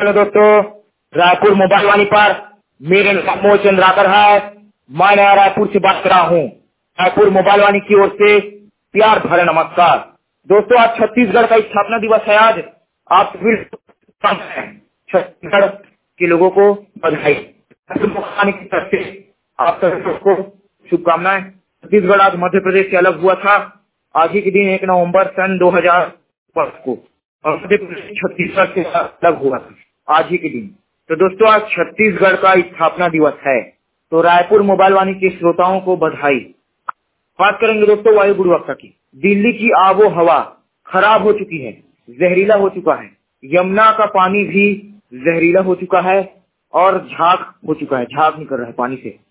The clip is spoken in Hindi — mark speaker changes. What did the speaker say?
Speaker 1: हेलो दोस्तों, रायपुर मोबाइल वाणी पर मेरे नाम मोह चंद्राकर है। मैं नया रायपुर से बात कर रहा हूँ। रायपुर मोबाइल वाणी की ओर से प्यार भरे नमस्कार। दोस्तों, आज छत्तीसगढ़ का स्थापना दिवस है। आज आप सभी छत्तीसगढ़ के लोगों को बधाई। की तरफ से आप सभी को शुभकामनाएं। छत्तीसगढ़ आज मध्य प्रदेश से अलग हुआ था। आज ही के दिन 1 नवंबर सन 2005 को और मध्य प्रदेश छत्तीसगढ़ से अलग हुआ था आज ही के दिन। तो दोस्तों, आज छत्तीसगढ़ का स्थापना दिवस है। तो रायपुर मोबाइल वाणी के श्रोताओं को बधाई। बात करेंगे दोस्तों वायु गुणवत्ता की। दिल्ली की आबो हवा खराब हो चुकी है, जहरीला हो चुका है। यमुना का पानी भी जहरीला हो चुका है और झाग हो चुका है, झाग निकल रहा है पानी से।